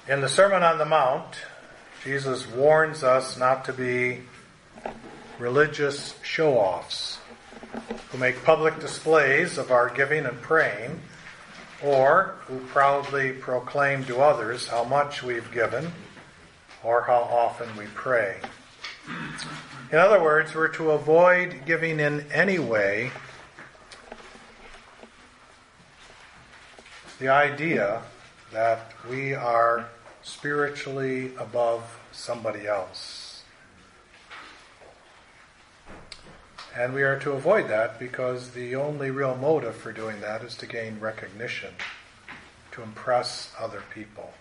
In the Sermon on the Mount, Jesus warns us not to be religious show-offs who make public displays of our giving and praying, or who proudly proclaim to others how much we've given or how often we pray. In other words, we're to avoid giving in any way the idea that we are spiritually above somebody else. And we are to avoid that because the only real motive for doing that is to gain recognition, to impress other people.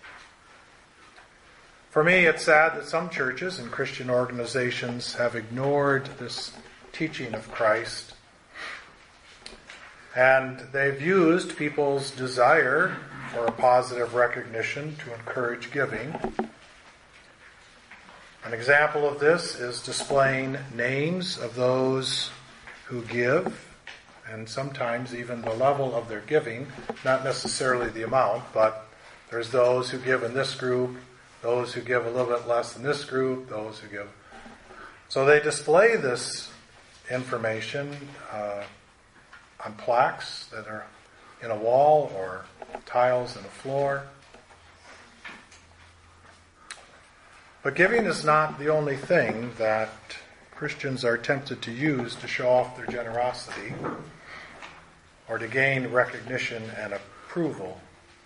For me, it's sad that some churches and Christian organizations have ignored this teaching of Christ, and they've used people's desire for a positive recognition to encourage giving. An example of this is displaying names of those who give, and sometimes even the level of their giving, not necessarily the amount, but there's those who give in this group, those who give a little bit less in this group, those who give. So they display this information on plaques that are in a wall or tiles in a floor. But giving is not the only thing that Christians are tempted to use to show off their generosity or to gain recognition and approval.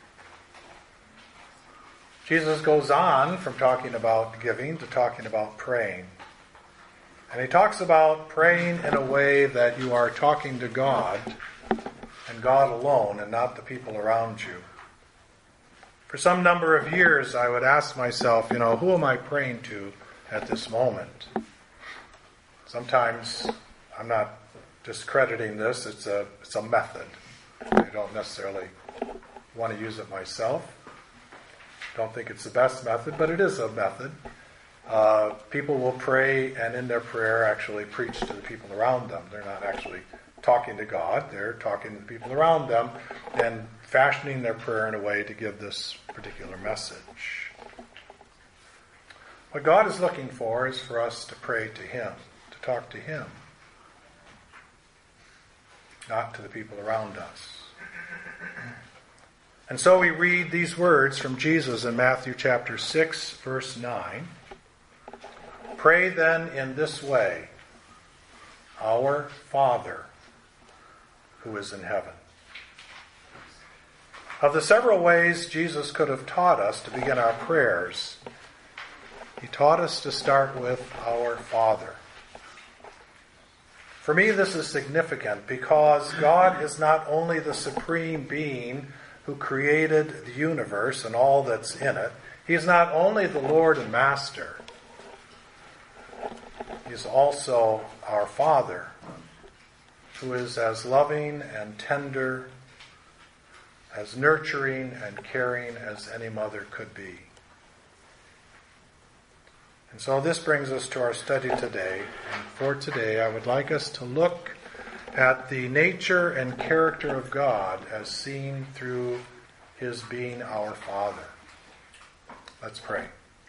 Jesus goes on from talking about giving to talking about praying. And he talks about praying in a way that you are talking to God and God alone and not the people around you. For some number of years, I would ask myself, who am I praying to at this moment? Sometimes I'm not discrediting this. It's a method. I don't necessarily want to use it myself. Don't think it's the best method, but it is a method. People will pray and in their prayer actually preach to the people around them. They're not actually talking to God. They're talking to the people around them and fashioning their prayer in a way to give this particular message. What God is looking for is for us to pray to Him, to talk to Him, not to the people around us. And so we read these words from Jesus in Matthew chapter 6, verse 9. Pray then in this way, Our Father, who is in heaven. Of the several ways Jesus could have taught us to begin our prayers, He taught us to start with Our Father. For me, this is significant because God is not only the supreme being who created the universe and all that's in it. He's not only the Lord and Master. He's also our Father, who is as loving and tender, as nurturing and caring as any mother could be. And so this brings us to our study today. And for today, I would like us to look at the nature and character of God as seen through His being our Father. Let's pray.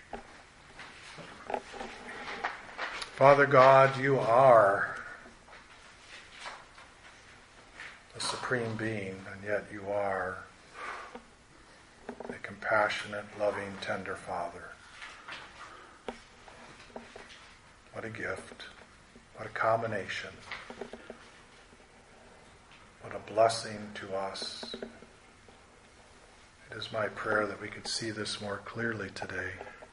Father God, You are the supreme being, and yet You are a compassionate, loving, tender Father. What a gift. What a combination. What a blessing to us. It is my prayer that we could see this more clearly today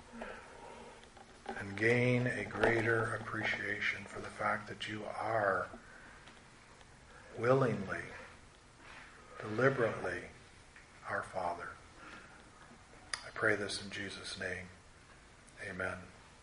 and gain a greater appreciation for the fact that You are willingly, deliberately our Father. I pray this in Jesus' name. Amen.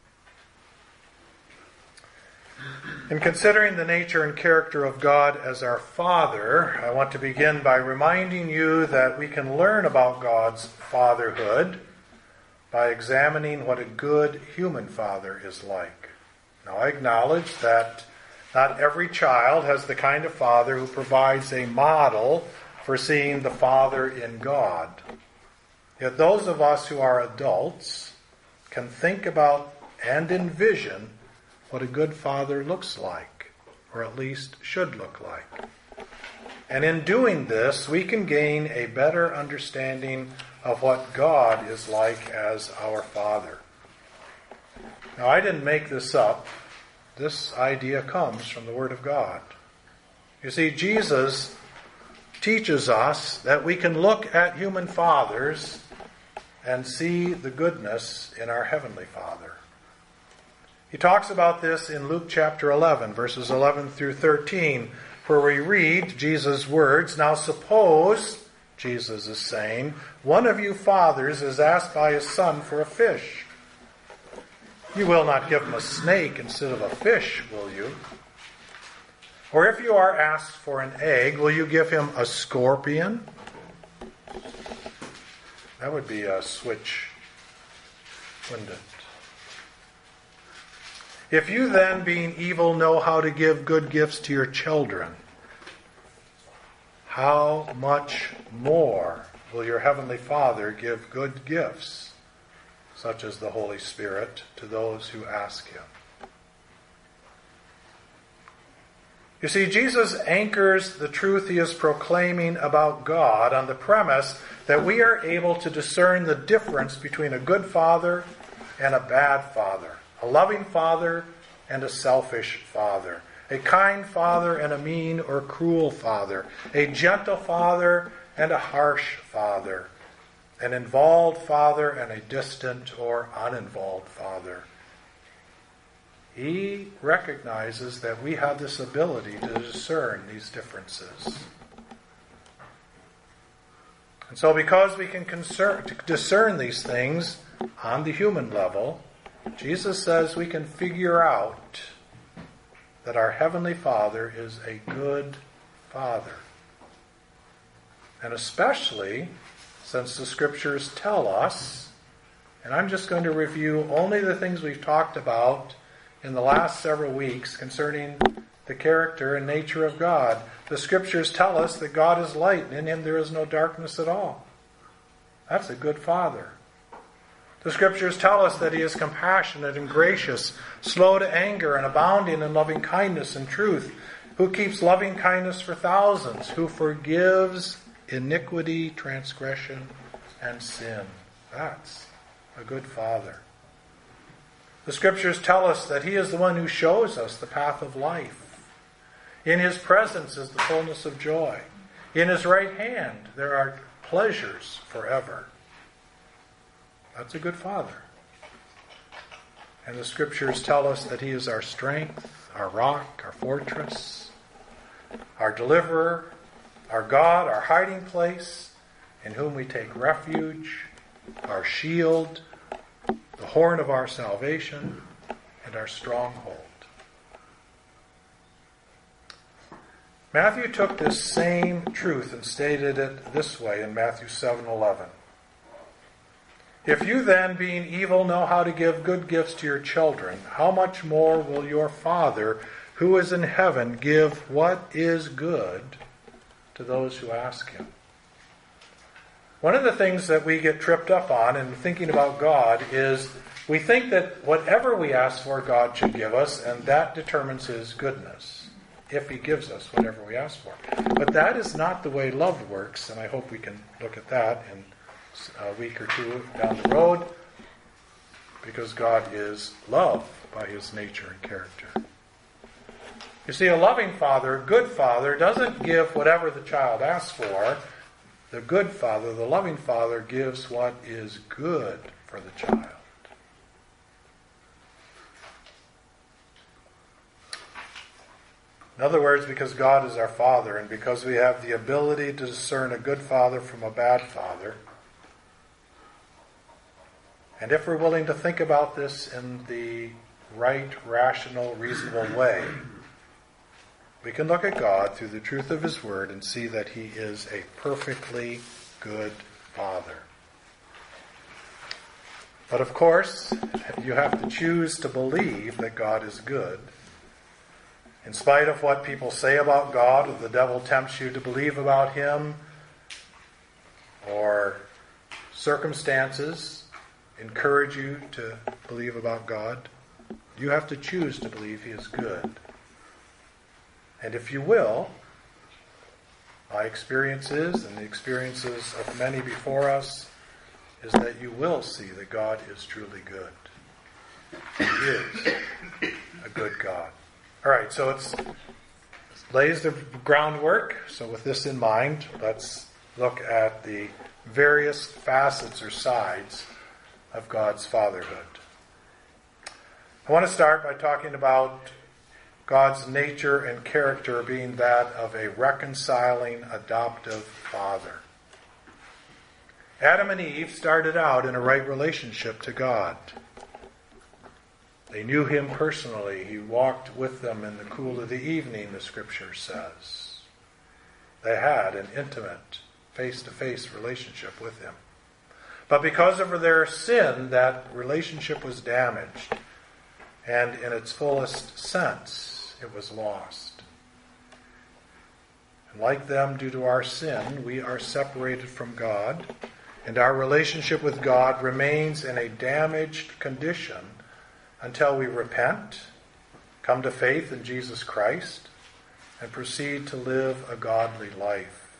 In considering the nature and character of God as our Father, I want to begin by reminding you that we can learn about God's fatherhood by examining what a good human father is like. Now, I acknowledge that not every child has the kind of father who provides a model for seeing the Father in God. Yet those of us who are adults can think about and envision what a good father looks like, or at least should look like. And in doing this, we can gain a better understanding of what God is like as our Father. Now, I didn't make this up. This idea comes from the Word of God. You see, Jesus teaches us that we can look at human fathers and see the goodness in our Heavenly Father. He talks about this in Luke chapter 11, verses 11 through 13, where we read Jesus' words, "Now suppose," Jesus is saying, "one of you fathers is asked by his son for a fish. You will not give him a snake instead of a fish, will you? Or if you are asked for an egg, will you give him a scorpion?" That would be a switch, wouldn't it? "If you then, being evil, know how to give good gifts to your children, how much more will your Heavenly Father give good gifts, such as the Holy Spirit, to those who ask Him?" You see, Jesus anchors the truth He is proclaiming about God on the premise that we are able to discern the difference between a good father and a bad father, a loving father and a selfish father, a kind father and a mean or cruel father, a gentle father and a harsh father, an involved father and a distant or uninvolved father. He recognizes that we have this ability to discern these differences. And so because we can discern these things on the human level, Jesus says we can figure out that our Heavenly Father is a good Father. And especially since the Scriptures tell us, and I'm just going to review only the things we've talked about in the last several weeks concerning the character and nature of God. The Scriptures tell us that God is light, and in Him there is no darkness at all. That's a good Father. The Scriptures tell us that He is compassionate and gracious, slow to anger and abounding in loving kindness and truth, who keeps loving kindness for thousands, who forgives iniquity, transgression, and sin. That's a good Father. The Scriptures tell us that He is the one who shows us the path of life. In His presence is the fullness of joy. In His right hand there are pleasures forever. That's a good Father. And the Scriptures tell us that He is our strength, our rock, our fortress, our deliverer, our God, our hiding place, in whom we take refuge, our shield, the horn of our salvation, and our stronghold. Matthew took this same truth and stated it this way in Matthew 7:11. "If you then, being evil, know how to give good gifts to your children, how much more will your Father, who is in heaven, give what is good to those who ask Him?" One of the things that we get tripped up on in thinking about God is we think that whatever we ask for, God should give us, and that determines His goodness, if He gives us whatever we ask for. But that is not the way love works, and I hope we can look at that in a week or two down the road, because God is love by His nature and character. You see, a loving father, a good father, doesn't give whatever the child asks for. The good father, the loving father, gives what is good for the child. In other words, because God is our Father, and because we have the ability to discern a good father from a bad father, and if we're willing to think about this in the right, rational, reasonable way, we can look at God through the truth of His Word and see that He is a perfectly good Father. But of course, you have to choose to believe that God is good. In spite of what people say about God, or the devil tempts you to believe about Him, or circumstances encourage you to believe about God, you have to choose to believe He is good. And if you will, my experiences and the experiences of many before us is that you will see that God is truly good. He is a good God. All right, so it lays the groundwork. So with this in mind, let's look at the various facets or sides of God's fatherhood. I want to start by talking about God's nature and character being that of a reconciling, adoptive father. Adam and Eve started out in a right relationship to God. They knew Him personally. He walked with them in the cool of the evening, the Scripture says. They had an intimate, face-to-face relationship with Him. But because of their sin, that relationship was damaged. And in its fullest sense, it was lost. And like them, due to our sin, we are separated from God. And our relationship with God remains in a damaged condition until we repent, come to faith in Jesus Christ, and proceed to live a godly life.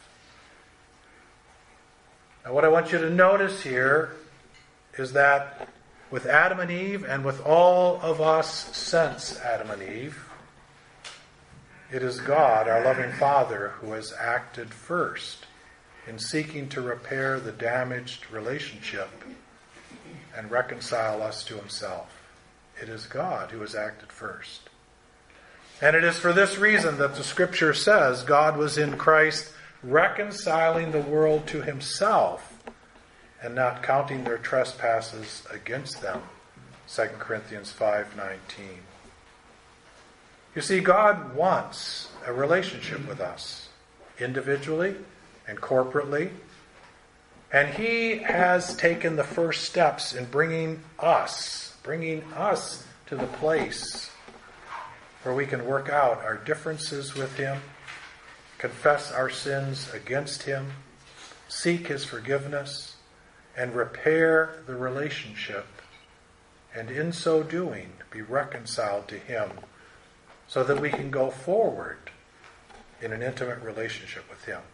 Now, what I want you to notice here is that with Adam and Eve, and with all of us since Adam and Eve, it is God, our loving Father, who has acted first in seeking to repair the damaged relationship and reconcile us to Himself. It is God who has acted first. And it is for this reason that the Scripture says God was in Christ reconciling the world to Himself and not counting their trespasses against them. 2 Corinthians 5:19. You see, God wants a relationship with us, individually and corporately. And He has taken the first steps in bringing us to the place where we can work out our differences with Him, confess our sins against Him, seek His forgiveness, and repair the relationship, and in so doing, be reconciled to Him, so that we can go forward in an intimate relationship with Him.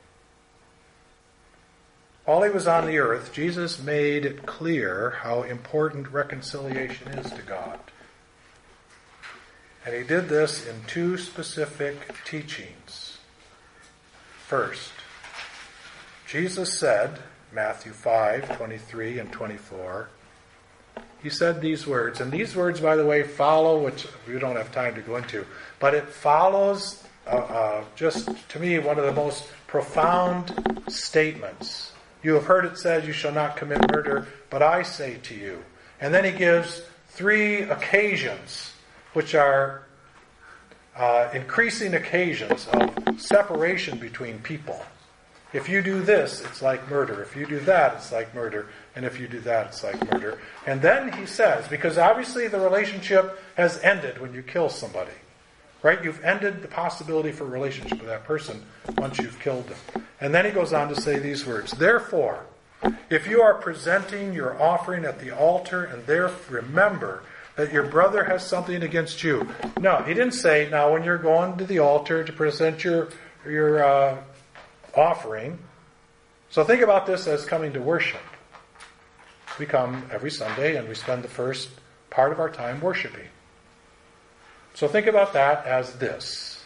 While He was on the earth, Jesus made it clear how important reconciliation is to God. And He did this in two specific teachings. First, Jesus said, Matthew 5:23 and 24, He said these words, and these words, by the way, follow, which we don't have time to go into, but it follows just, to me, one of the most profound statements. You have heard it said, you shall not commit murder, but I say to you. And then He gives three occasions, which are increasing occasions of separation between people. If you do this, it's like murder. If you do that, it's like murder. And if you do that, it's like murder. And then He says, because obviously the relationship has ended when you kill somebody. Right? You've ended the possibility for a relationship with that person once you've killed them. And then He goes on to say these words, therefore, if you are presenting your offering at the altar, and there remember that your brother has something against you. No, He didn't say, now when you're going to the altar to present your offering. So think about this as coming to worship. We come every Sunday and we spend the first part of our time worshiping. So think about that as this.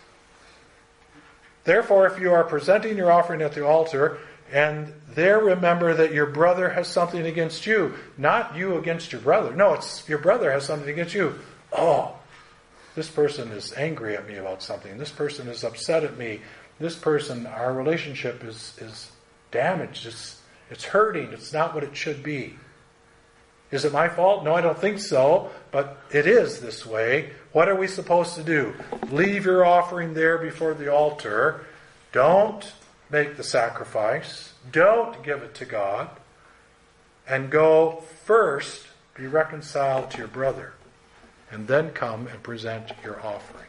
Therefore, if you are presenting your offering at the altar, and there remember that your brother has something against you, not you against your brother. No, it's your brother has something against you. Oh, this person is angry at me about something. This person is upset at me. This person, our relationship is damaged. It's hurting. It's not what it should be. Is it my fault? No, I don't think so, but it is this way. What are we supposed to do? Leave your offering there before the altar. Don't make the sacrifice. Don't give it to God. And go first, be reconciled to your brother, and then come and present your offering.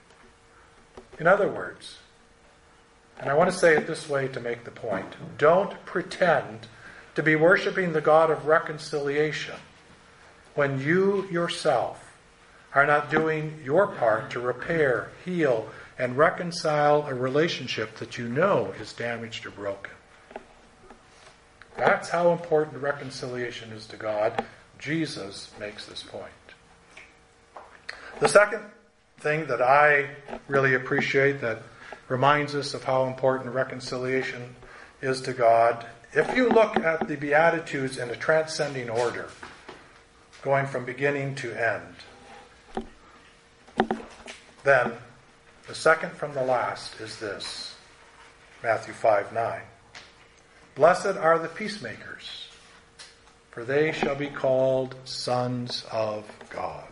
In other words, and I want to say it this way to make the point, don't pretend to be worshiping the God of reconciliation when you yourself are not doing your part to repair, heal, and reconcile a relationship that you know is damaged or broken? That's how important reconciliation is to God. Jesus makes this point. The second thing that I really appreciate that reminds us of how important reconciliation is to God, if you look at the Beatitudes in a transcending order, going from beginning to end, then the second from the last is this, Matthew 5:9. Blessed are the peacemakers, for they shall be called sons of God.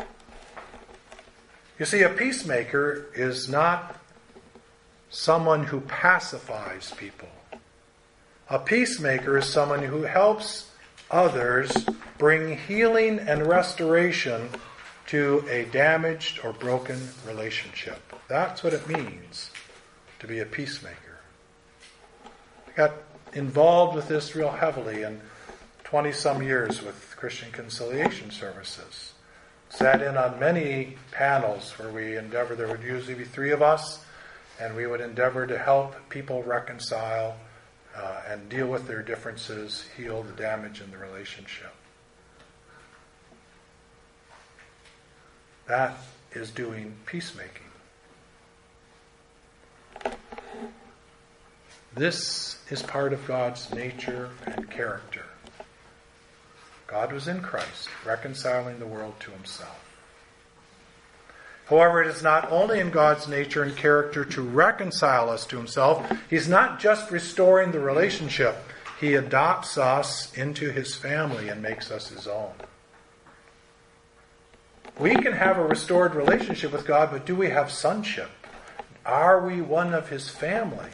You see, a peacemaker is not someone who pacifies people. A peacemaker is someone who helps others bring healing and restoration to a damaged or broken relationship. That's what it means to be a peacemaker. I got involved with this real heavily in 20-some years with Christian Conciliation Services. Sat in on many panels where there would usually be 3 of us, and we would endeavor to help people reconcile and deal with their differences, heal the damage in the relationship. That is doing peacemaking. This is part of God's nature and character. God was in Christ, reconciling the world to himself. However, it is not only in God's nature and character to reconcile us to himself. He's not just restoring the relationship. He adopts us into his family and makes us his own. We can have a restored relationship with God, but do we have sonship? Are we one of his family?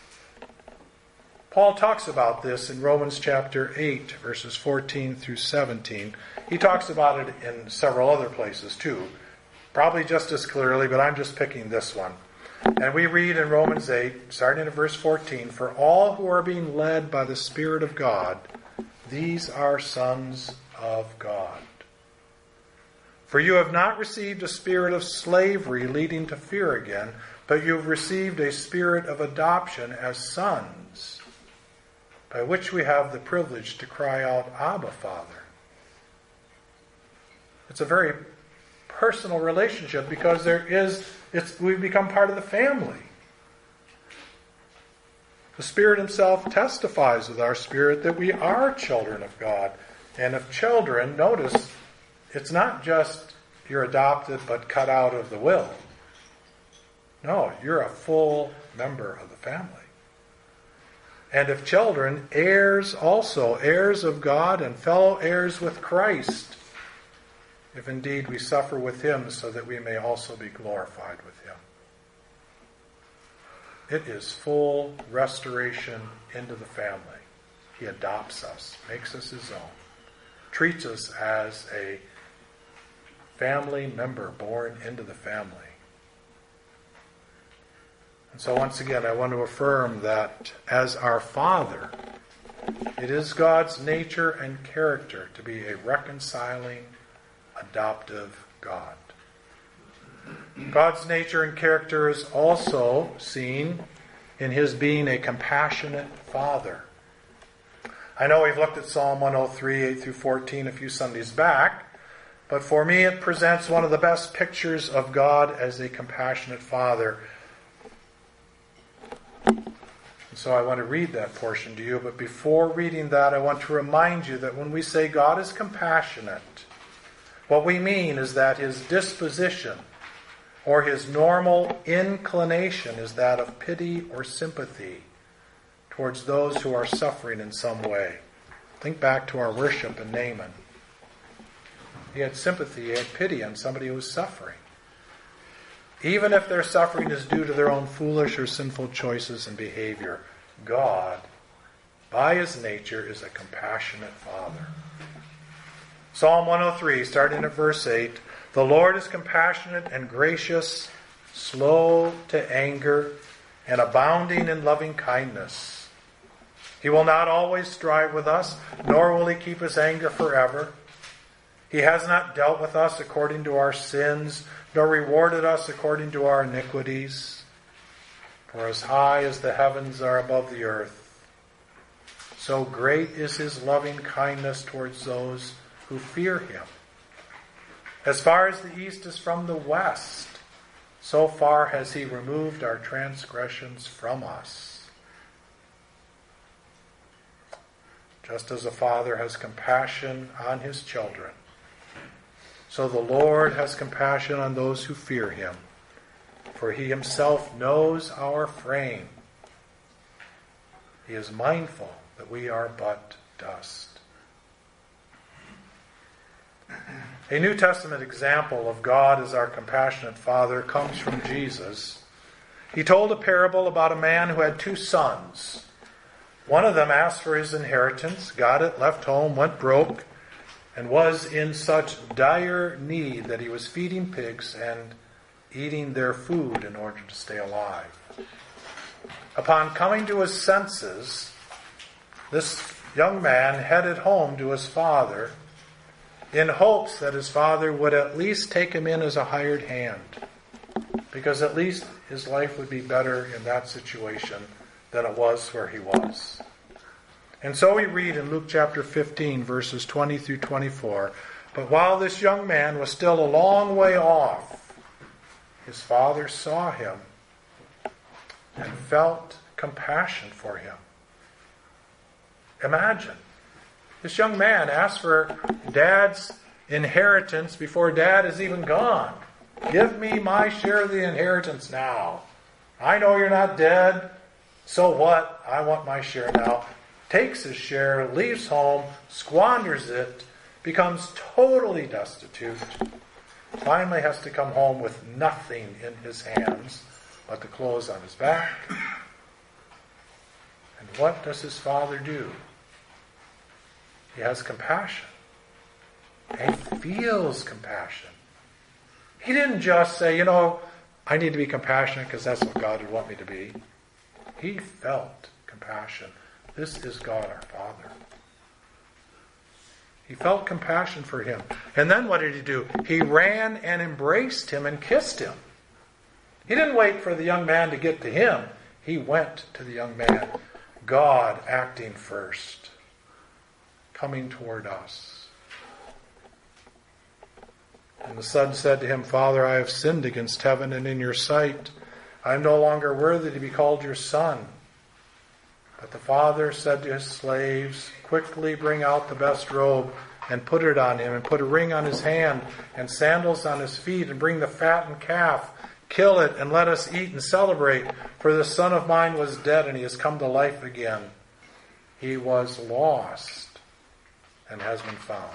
Paul talks about this in Romans chapter 8, verses 14 through 17. He talks about it in several other places too. Probably just as clearly, but I'm just picking this one. And we read in Romans 8, starting at verse 14, "For all who are being led by the Spirit of God, these are sons of God. For you have not received a spirit of slavery leading to fear again, but you have received a spirit of adoption as sons, by which we have the privilege to cry out, Abba, Father." It's a very personal relationship because we've become part of the family. The Spirit himself testifies with our spirit that we are children of God. And if children, notice, it's not just you're adopted but cut out of the will. No, you're a full member of the family. And if children, heirs also, heirs of God and fellow heirs with Christ, if indeed we suffer with him so that we may also be glorified with him. It is full restoration into the family. He adopts us, makes us his own, treats us as a family member born into the family. And so once again, I want to affirm that as our Father, it is God's nature and character to be a reconciling, adoptive God. God's nature and character is also seen in his being a compassionate Father. I know we've looked at Psalm 103, 8 through 14 a few Sundays back, but for me it presents one of the best pictures of God as a compassionate Father. And so I want to read that portion to you, but before reading that, I want to remind you that when we say God is compassionate, what we mean is that his disposition or his normal inclination is that of pity or sympathy towards those who are suffering in some way. Think back to our worship in Naaman. He had sympathy, he had pity on somebody who was suffering. Even if their suffering is due to their own foolish or sinful choices and behavior, God, by his nature, is a compassionate Father. Psalm 103, starting at verse 8, "The Lord is compassionate and gracious, slow to anger, and abounding in loving kindness. He will not always strive with us, nor will he keep his anger forever. He has not dealt with us according to our sins, nor rewarded us according to our iniquities. For as high as the heavens are above the earth, so great is his loving kindness towards those who fear him. As far as the east is from the west, so far has he removed our transgressions from us. Just as a father has compassion on his children, so the Lord has compassion on those who fear him, for he himself knows our frame. He is mindful that we are but dust. A New Testament example of God as our compassionate Father comes from Jesus. He told a parable about a man who had 2 sons. One of them asked for his inheritance, got it, left home, went broke, and was in such dire need that he was feeding pigs and eating their food in order to stay alive. Upon coming to his senses, this young man headed home to his father in hopes that his father would at least take him in as a hired hand, because at least his life would be better in that situation than it was where he was. And so we read in Luke chapter 15, verses 20 through 24, "But while this young man was still a long way off, his father saw him and felt compassion for him." Imagine, this young man asked for Dad's inheritance before Dad is even gone. Give me my share of the inheritance now. I know you're not dead. So what? I want my share now. Takes his share, leaves home, squanders it, becomes totally destitute, finally has to come home with nothing in his hands but the clothes on his back. And what does his father do? He has compassion. And he feels compassion. He didn't just say, I need to be compassionate because that's what God would want me to be. He felt compassion. This is God our Father. He felt compassion for him. And then what did he do? He ran and embraced him and kissed him. He didn't wait for the young man to get to him. He went to the young man. God acting first, coming toward us. And the son said to him, "Father, I have sinned against heaven and in your sight. I am no longer worthy to be called your son." But the father said to his slaves, "Quickly bring out the best robe and put it on him, and put a ring on his hand and sandals on his feet, and bring the fattened calf. Kill it, and let us eat and celebrate. For this son of mine was dead, and he has come to life again. He was lost and has been found."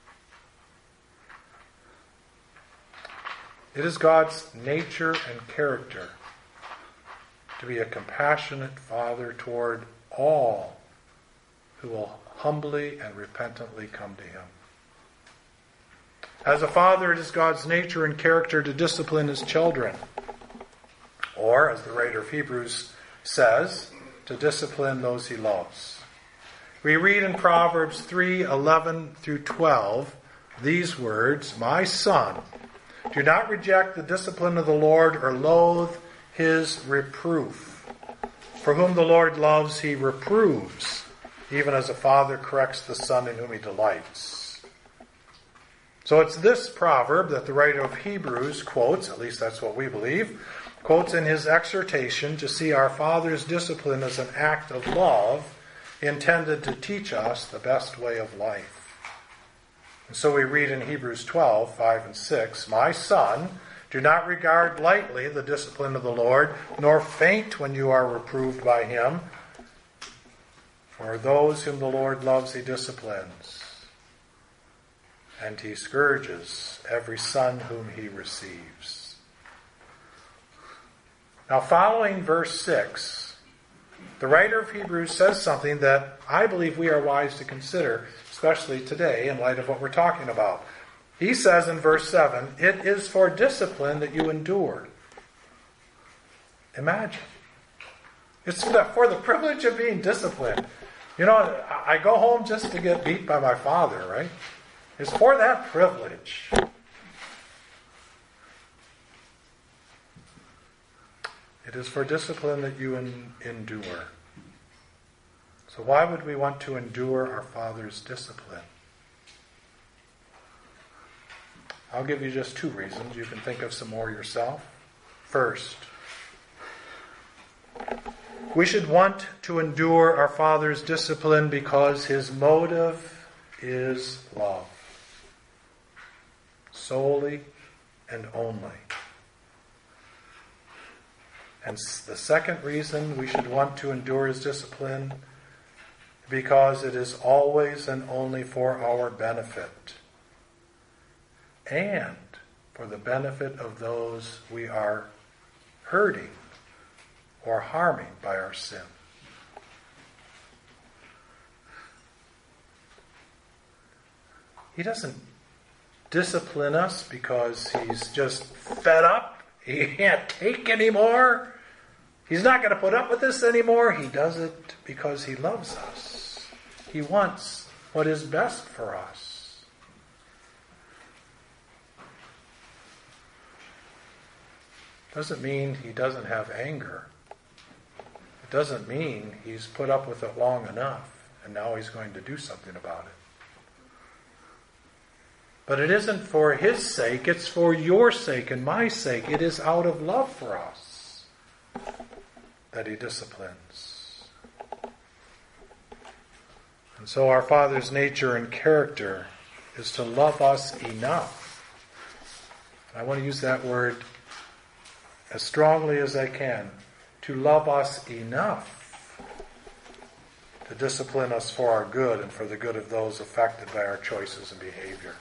It is God's nature and character to be a compassionate Father toward all who will humbly and repentantly come to him. As a father, it is God's nature and character to discipline his children. Or, as the writer of Hebrews says, to discipline those he loves. We read in Proverbs 3:11 through 12 these words, "My son, do not reject the discipline of the Lord or loathe his reproof. For whom the Lord loves, he reproves, even as a father corrects the son in whom he delights." So it's this proverb that the writer of Hebrews quotes, at least that's what we believe, quotes in his exhortation to see our Father's discipline as an act of love intended to teach us the best way of life. And so we read in Hebrews 12:5 and 6, "My son, do not regard lightly the discipline of the Lord, nor faint when you are reproved by him. For those whom the Lord loves, he disciplines, and he scourges every son whom he receives." Now, following verse 6, the writer of Hebrews says something that I believe we are wise to consider, especially today in light of what we're talking about. He says in verse 7, "It is for discipline that you endure." Imagine. It's for the privilege of being disciplined. I go home just to get beat by my father, right? It's for that privilege. It is for discipline that you endure. So why would we want to endure our Father's discipline? I'll give you just 2 reasons. You can think of some more yourself. First, we should want to endure our Father's discipline because His motive is love. Solely and only. And the second reason we should want to endure His discipline, because it is always and only for our benefit and for the benefit of those we are hurting or harming by our sin. He doesn't discipline us because He's just fed up. He can't take anymore. He's not going to put up with this anymore. He does it because He loves us. He wants what is best for us. Doesn't mean He doesn't have anger. It doesn't mean He's put up with it long enough and now He's going to do something about it. But it isn't for His sake, it's for your sake and my sake. It is out of love for us that He disciplines. And so our Father's nature and character is to love us enough. I want to use that word as strongly as I can. To love us enough to discipline us for our good and for the good of those affected by our choices and behavior.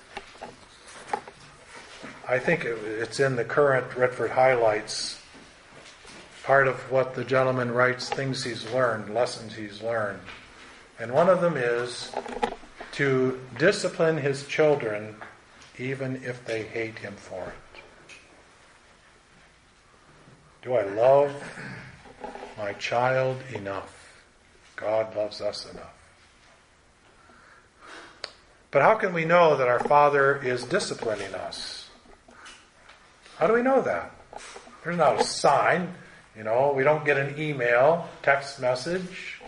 I think it's in the current Redford Highlights, part of what the gentleman writes, things he's learned, lessons he's learned. And one of them is to discipline his children even if they hate him for it. Do I love my child enough? God loves us enough. But how can we know that our Father is disciplining us? How do we know that? There's not a sign. We don't get an email, text message.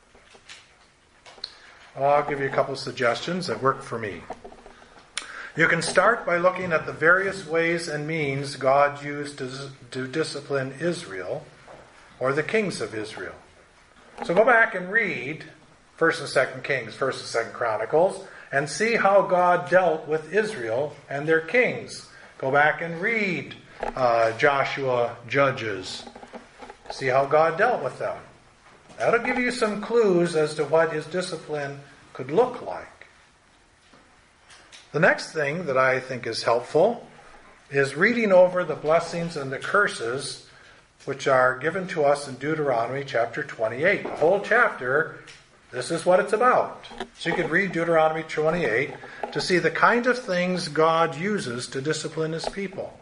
Well, I'll give you a couple of suggestions that work for me. You can start by looking at the various ways and means God used to discipline Israel or the kings of Israel. So go back and read 1st and 2nd Kings, 1st and 2nd Chronicles, and see how God dealt with Israel and their kings. Go back and read Joshua, Judges. See how God dealt with them. That'll give you some clues as to what His discipline could look like. The next thing that I think is helpful is reading over the blessings and the curses which are given to us in Deuteronomy chapter 28. The whole chapter, this is what it's about. So you could read Deuteronomy 28 to see the kind of things God uses to discipline His people.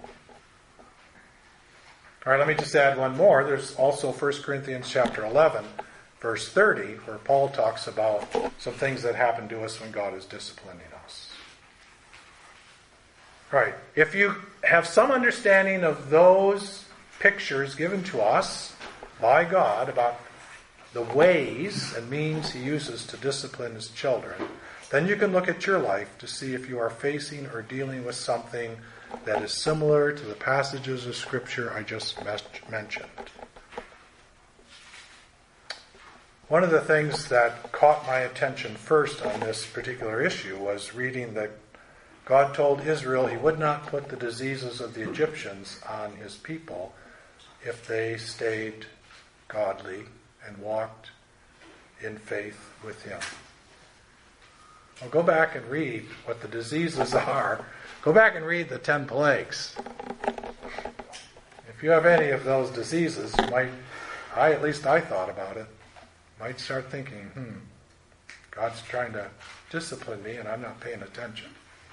All right, let me just add one more. There's also 1 Corinthians chapter 11, verse 30, where Paul talks about some things that happen to us when God is disciplining us. All right, if you have some understanding of those pictures given to us by God about the ways and means He uses to discipline His children, then you can look at your life to see if you are facing or dealing with something that is similar to the passages of Scripture I just mentioned. One of the things that caught my attention first on this particular issue was reading that God told Israel He would not put the diseases of the Egyptians on His people if they stayed godly and walked in faith with Him. Well, go back and read what the diseases are. Go back and read the 10 plagues. If you have any of those diseases, you might, at least I thought about it, might start thinking, God's trying to discipline me and I'm not paying attention.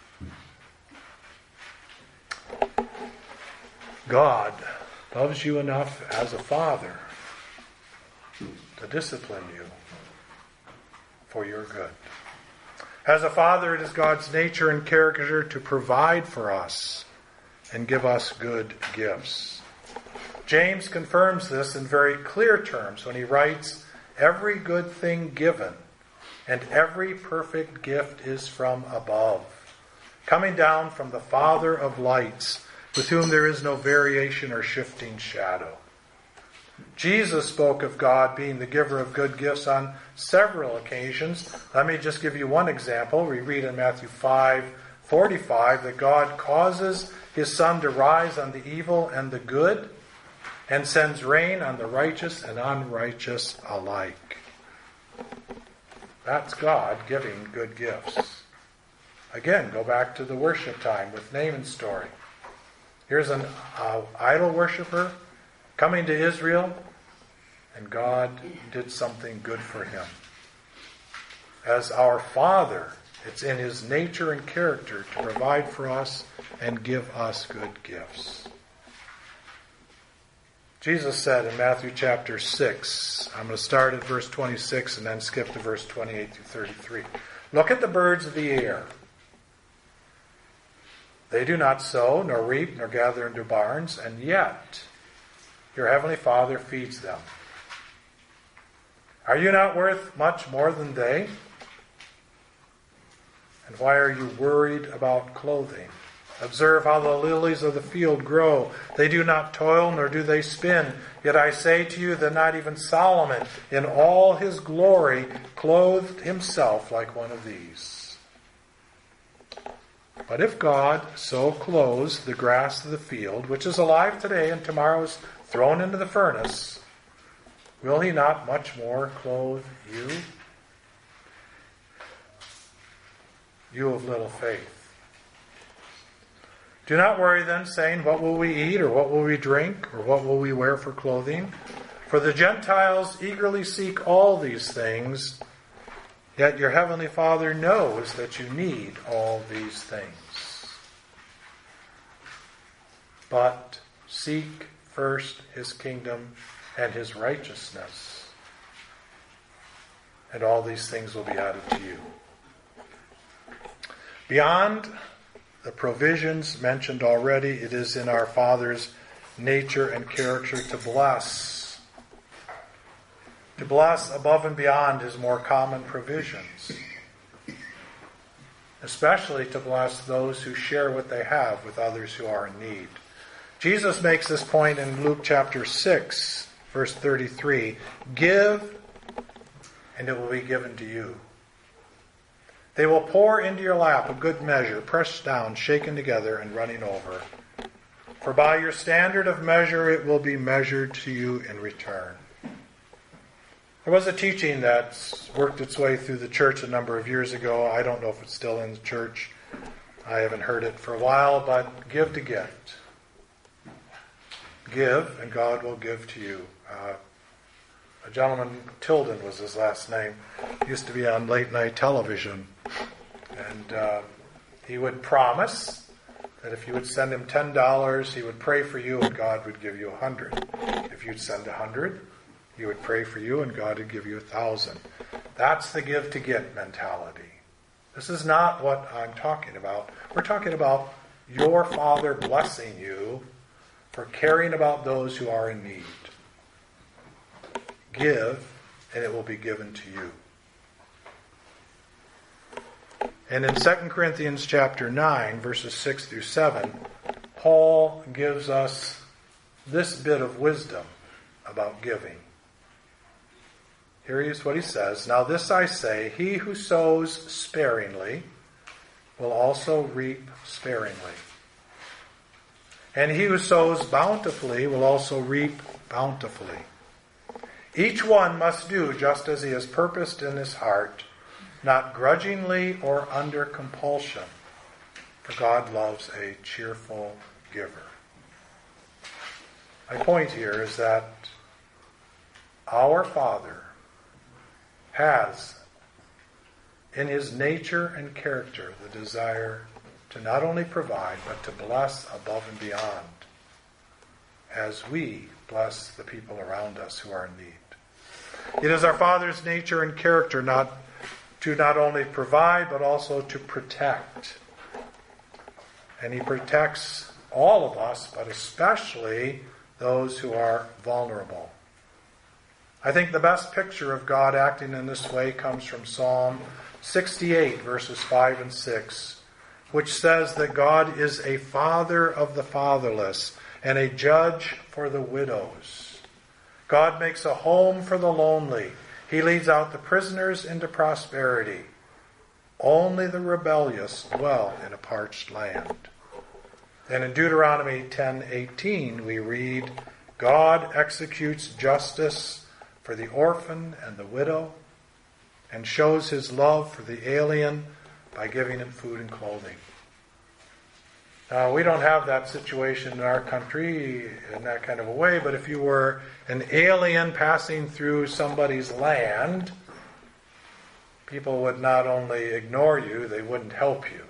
God loves you enough as a father to discipline you. for your good. As a father, it is God's nature and character to provide for us and give us good gifts. James confirms this in very clear terms when he writes, "Every good thing given and every perfect gift is from above, coming down from the Father of lights, with whom there is no variation or shifting shadow." Jesus spoke of God being the giver of good gifts on several occasions. Let me just give you one example. We read in Matthew 5:45 that God causes his sun to rise on the evil and the good, and sends rain on the righteous and unrighteous alike. That's God giving good gifts. Again, go back to the worship time with Naaman's story. Here's an idol worshiper coming to Israel, and God did something good for him. As our Father, it's in his nature and character to provide for us and give us good gifts. Jesus said in Matthew chapter 6, I'm going to start at verse 26 and then skip to verse 28 through 33. "Look at the birds of the air. They do not sow, nor reap, nor gather into barns, and yet your heavenly Father feeds them. Are you not worth much more than they? And why are you worried about clothing? Observe how the lilies of the field grow. They do not toil, nor do they spin. Yet I say to you that not even Solomon, in all his glory, clothed himself like one of these. But if God so clothes the grass of the field, which is alive today and tomorrow is thrown into the furnace, will he not much more clothe you? You of little faith. Do not worry then, saying, what will we eat, or what will we drink, or what will we wear for clothing? For the Gentiles eagerly seek all these things, yet your heavenly Father knows that you need all these things. But seek first his kingdom and his righteousness, and all these things will be added to you." Beyond the provisions mentioned already, it is in our Father's nature and character to bless. To bless above and beyond his more common provisions. Especially to bless those who share what they have with others who are in need. Jesus makes this point in Luke chapter 6, verse 33. "Give, and it will be given to you. They will pour into your lap a good measure, pressed down, shaken together, and running over. For by your standard of measure it will be measured to you in return." There was a teaching that worked its way through the church a number of years ago. I don't know if it's still in the church. I haven't heard it for a while, but give to get. Give, and God will give to you. A gentleman, Tilden was his last name, used to be on late night television. And he would promise that if you would send him $10, he would pray for you and God would give you 100. If you'd send 100, he would pray for you and God would give you 1,000. That's the give to get mentality. This is not what I'm talking about. We're talking about your Father blessing you for caring about those who are in need. Give, and it will be given to you. And in 2 Corinthians chapter 9, verses 6 through 7, Paul gives us this bit of wisdom about giving. Here is what he says. "Now this I say, he who sows sparingly will also reap sparingly. And he who sows bountifully will also reap bountifully. Each one must do just as he has purposed in his heart, not grudgingly or under compulsion, for God loves a cheerful giver." My point here is that our Father has, in his nature and character, the desire to not only provide, but to bless above and beyond, as we bless the people around us who are in need. It is our Father's nature and character not to not only provide, but also to protect. And he protects all of us, but especially those who are vulnerable. I think the best picture of God acting in this way comes from Psalm 68, verses 5 and 6, which says that God is a father of the fatherless and a judge for the widows. God makes a home for the lonely. He leads out the prisoners into prosperity. Only the rebellious dwell in a parched land. And in Deuteronomy 10:18 we read, God executes justice for the orphan and the widow and shows his love for the alien by giving him food and clothing. Now, we don't have that situation in our country in that kind of a way, but if you were an alien passing through somebody's land, people would not only ignore you, they wouldn't help you.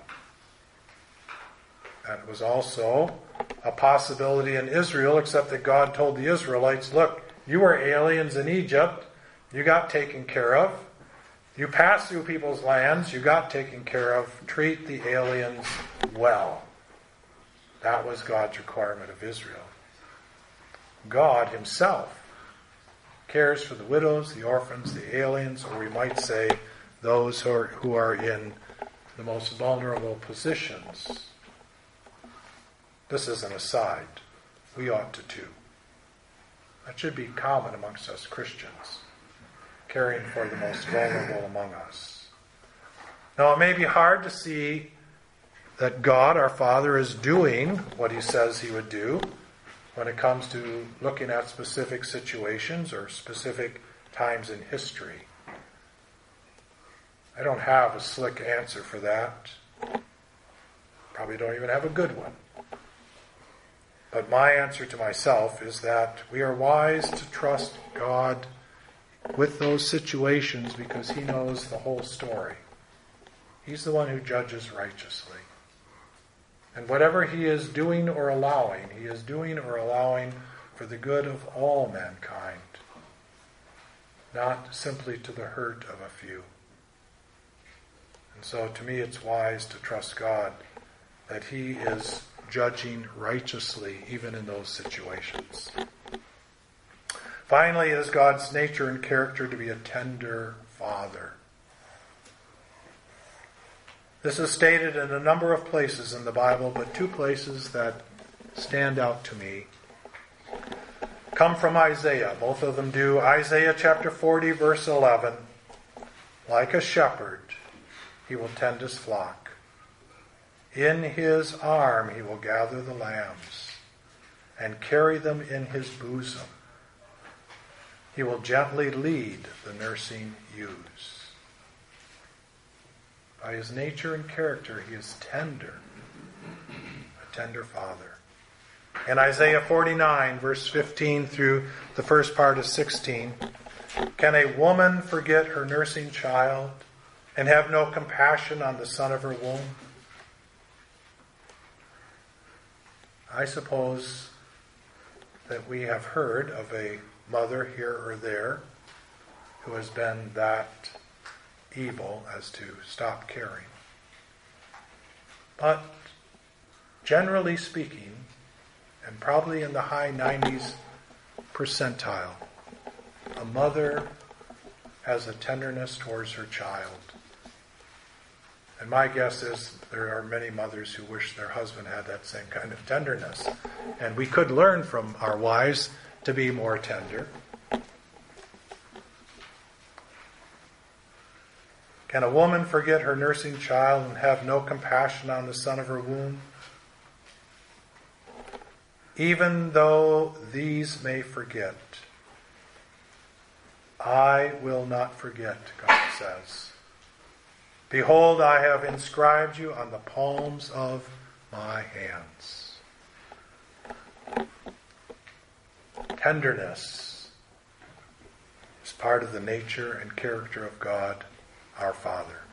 That was also a possibility in Israel, except that God told the Israelites, look, you were aliens in Egypt, you got taken care of. You passed through people's lands, you got taken care of. Treat the aliens well. That was God's requirement of Israel. God himself cares for the widows, the orphans, the aliens, or we might say those who are in the most vulnerable positions. This is an aside. We ought to too. That should be common amongst us Christians, caring for the most vulnerable among us. Now, it may be hard to see that God, our Father, is doing what he says he would do when it comes to looking at specific situations or specific times in history. I don't have a slick answer for that. Probably don't even have a good one. But my answer to myself is that we are wise to trust God with those situations because he knows the whole story. He's the one who judges righteously. And whatever he is doing or allowing, he is doing or allowing for the good of all mankind, not simply to the hurt of a few. And so to me it's wise to trust God that he is judging righteously even in those situations. Finally, it is God's nature and character to be a tender father. This is stated in a number of places in the Bible, but two places that stand out to me come from Isaiah. Both of them do. Isaiah chapter 40, verse 11. Like a shepherd, he will tend his flock. In his arm he will gather the lambs and carry them in his bosom. He will gently lead the nursing ewes. By his nature and character, he is tender, a tender father. In Isaiah 49, verse 15 through the first part of 16, can a woman forget her nursing child and have no compassion on the son of her womb? I suppose that we have heard of a mother here or there who has been that evil as to stop caring. But generally speaking, and probably in the high 90s percentile, a mother has a tenderness towards her child. And my guess is there are many mothers who wish their husband had that same kind of tenderness. And we could learn from our wives to be more tender. Can a woman forget her nursing child and have no compassion on the son of her womb? Even though these may forget, I will not forget, God says. Behold, I have inscribed you on the palms of my hands. Tenderness is part of the nature and character of God, our Father.